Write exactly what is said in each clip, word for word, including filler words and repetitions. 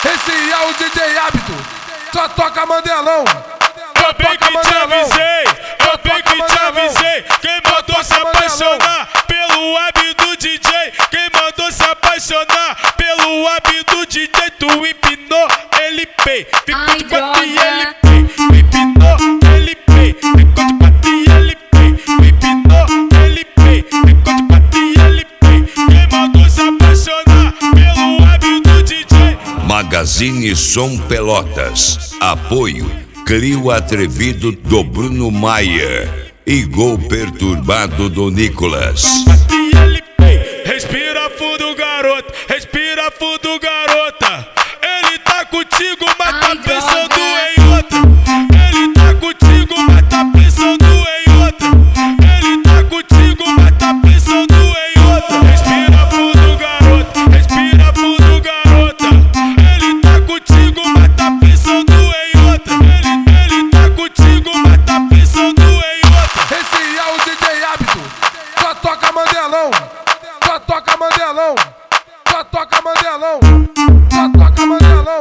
Esse é o D J Hábito, só toca Mandelão. Eu bem que te avisei, eu bem que te avisei. Quem mandou se apaixonar pelo hábito do D J? Quem mandou se apaixonar pelo hábito do D J? Tu empinou, ele pei, ficou de quatro e ele pei. Empinou, ele pei, ficou de quatro e ele pei. Empinou, ele pei, ficou de quatro e ele pei. Quem mandou se apaixonar pelo hábito do D J? Magazine Som Pelotas. Apoio Clio Atrevido do Bruno Maia e Gol Perturbado do Nicolas. Respira fundo, garota, respira fundo, garota. Ele tá contigo, mas tá pensando em outra. Ele tá contigo, mas tá pensando em outra. Ele tá contigo, mas tá pensando em outra. Respira fundo, garota, respira fundo, garota. Ele tá contigo, mas tá pensando em outra. Ele, ele tá contigo, mas tá pensando em outra. Esse é o D J Hábito, só toca Mandelão. Só toca Mandelão, só toca Mandelão, só toca Mandelão.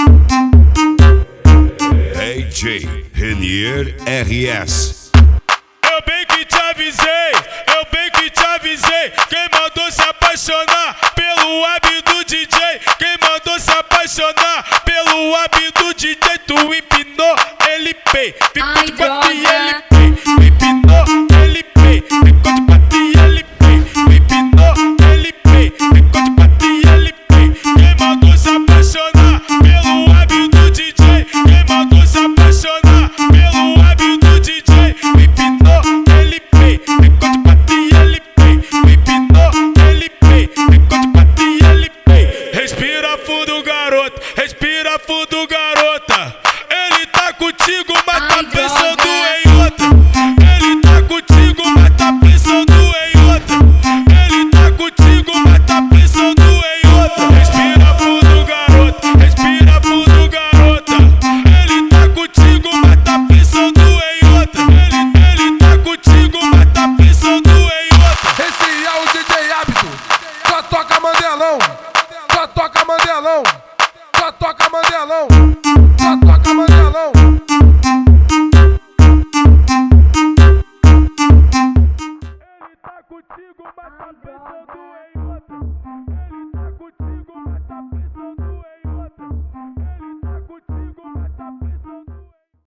D J Renier R S. Eu bem que te avisei, eu bem que te avisei. Quem mandou se apaixonar pelo hábito do D J? Quem mandou se apaixonar pelo hábito do D J? Tu empinou, ele pei, ficou de quatro e ele pei. Empinou, ele pei, ficou de quatro e ele pei. Empinou, ele pei, ficou de quatro e ele pei. Quem mandou se apaixonar pelo hábito do D J? Quem mandou se apaixonar pelo hábito do D J? Empinou, ele pei, ficou de quatro e ele pei. Empinou, ele pei, ficou de quatro e ele pei. Respira fundo, garoto, respira fundo, garoto.